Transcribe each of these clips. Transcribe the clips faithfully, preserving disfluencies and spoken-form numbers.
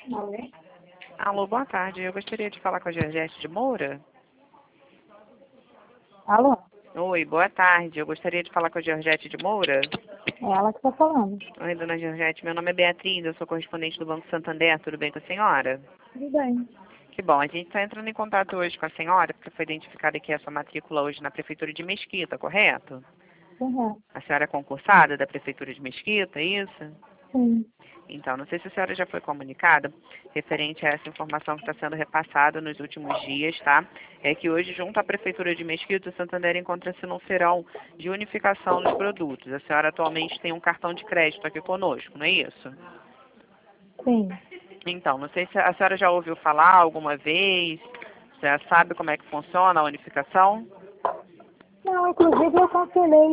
Alô? Alô, boa tarde. Eu gostaria de falar com a Georgette de Moura. Alô? Oi, boa tarde. Eu gostaria de falar com a Georgette de Moura. É ela que está falando. Oi, dona Georgette. Meu nome é Beatriz, eu sou correspondente do Banco Santander. Tudo bem com a senhora? Tudo bem. Que bom. A gente está entrando em contato hoje com a senhora, porque foi identificada aqui a sua matrícula hoje na Prefeitura de Mesquita, correto? Uhum. A senhora é concursada da Prefeitura de Mesquita, é isso? Sim. Então, não sei se a senhora já foi comunicada referente a essa informação que está sendo repassada nos últimos dias, tá? É que hoje, junto à Prefeitura de Mesquita, o Santander encontra-se num feirão de unificação dos produtos. A senhora atualmente tem um cartão de crédito aqui conosco, não é isso? Sim. Então, não sei se a senhora já ouviu falar alguma vez, já sabe como é que funciona a unificação? Não, inclusive eu cancelei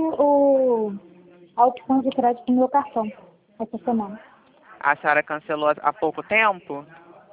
o, a opção de crédito no meu cartão essa semana. A senhora cancelou há pouco tempo,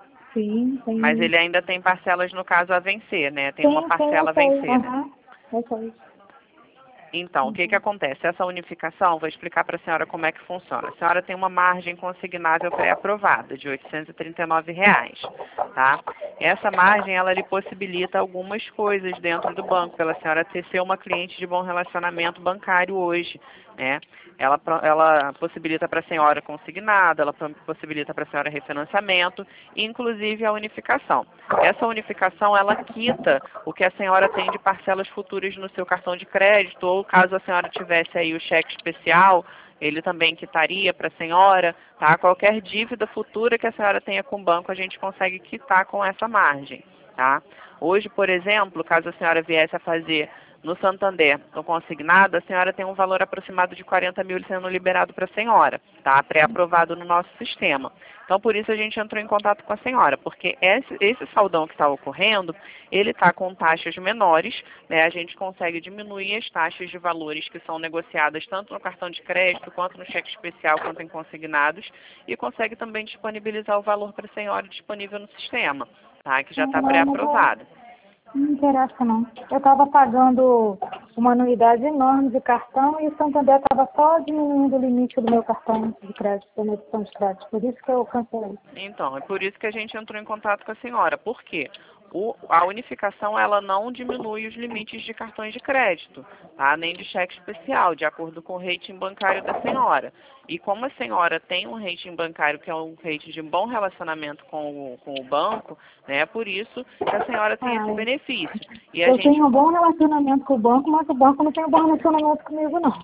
Sim, mas tem. ele ainda tem parcelas, no caso, a vencer, né? Tem uma Sim, sim, eu parcela a sei. vencer, né? Aham. Eu sei. Então, o que que Uhum. acontece? Essa unificação, vou explicar para a senhora como é que funciona. A senhora tem uma margem consignável pré-aprovada de oitocentos e trinta e nove reais, tá? Essa margem, ela lhe possibilita algumas coisas dentro do banco, pela senhora ter ser uma cliente de bom relacionamento bancário hoje, né? Ela, pro- ela possibilita para a senhora consignado, ela pro- possibilita para a senhora refinanciamento, e inclusive a unificação. Essa unificação, ela quita o que a senhora tem de parcelas futuras no seu cartão de crédito, ou caso a senhora tivesse aí o cheque especial, ele também quitaria para a senhora, tá? Qualquer dívida futura que a senhora tenha com o banco, a gente consegue quitar com essa margem, tá? Hoje, por exemplo, caso a senhora viesse a fazer no Santander, no consignado, a senhora tem um valor aproximado de quarenta mil sendo liberado para a senhora, tá? Pré-aprovado no nosso sistema. Então, por isso a gente entrou em contato com a senhora, porque esse, esse saldão que está ocorrendo, ele está com taxas menores, né? A gente consegue diminuir as taxas de valores que são negociadas tanto no cartão de crédito, quanto no cheque especial, quanto em consignados, e consegue também disponibilizar o valor para a senhora disponível no sistema, tá? Que já está Não, mas eu- pré-aprovado. não me interessa não. Eu estava pagando uma anuidade enorme de cartão e o Santander estava só diminuindo o limite do meu cartão de crédito, da minha opção de crédito. Por isso que eu cancelei. Então, é por isso que a gente entrou em contato com a senhora. Por quê? O- a unificação, ela não diminui os limites de cartões de crédito, tá? Nem de cheque especial, de acordo com o rating bancário da senhora. E como a senhora tem um rating bancário que é um rating de bom relacionamento com o, com o banco, né? É por isso que a senhora tem esse Ah, benefício. E a eu gente, tenho um bom relacionamento com o banco, mas o banco não tem um bom relacionamento comigo, não.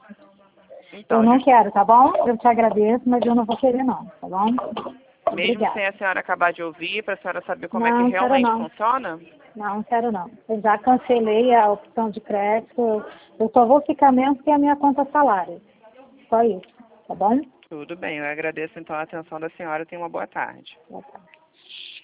Eu então, não just- quero, tá bom? Eu te agradeço, mas eu não vou querer, não, tá bom? mesmo Obrigada. sem a senhora acabar de ouvir, para a senhora saber como é que Não, quero realmente não. funciona, Não, quero não. Eu já cancelei a opção de crédito. Eu só vou ficar mesmo que é a minha conta salário. Só isso, tá bom? tudo bem. Eu agradeço então a atenção da senhora. Tenha uma boa tarde. Boa tarde.